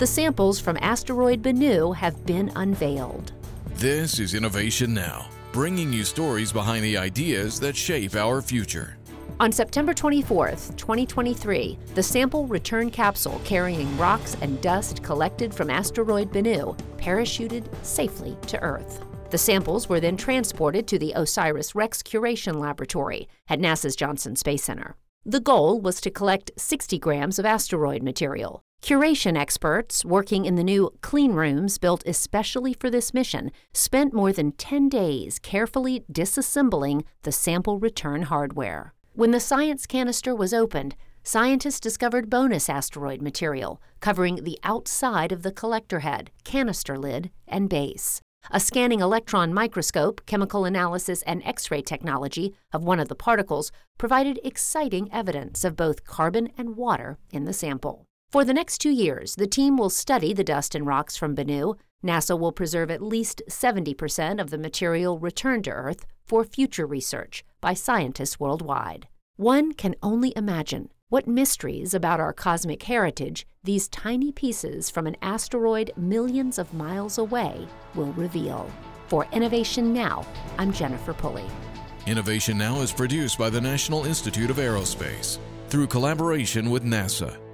The samples from asteroid Bennu have been unveiled. This is Innovation Now, bringing you stories behind the ideas that shape our future. On September 24th, 2023, the sample return capsule carrying rocks and dust collected from asteroid Bennu parachuted safely to Earth. The samples were then transported to the OSIRIS-REx Curation Laboratory at NASA's Johnson Space Center. The goal was to collect 60 grams of asteroid material. Curation experts working in the new clean rooms built especially for this mission spent more than 10 days carefully disassembling the sample return hardware. When the science canister was opened, scientists discovered bonus asteroid material covering the outside of the collector head, canister lid, and base. A scanning electron microscope, chemical analysis, and X-ray technology of one of the particles provided exciting evidence of both carbon and water in the sample. For the next 2 years, the team will study the dust and rocks from Bennu. NASA will preserve at least 70% of the material returned to Earth for future research by scientists worldwide. One can only imagine what mysteries about our cosmic heritage these tiny pieces from an asteroid millions of miles away will reveal. For Innovation Now, I'm Jennifer Pulley. Innovation Now is produced by the National Institute of Aerospace through collaboration with NASA.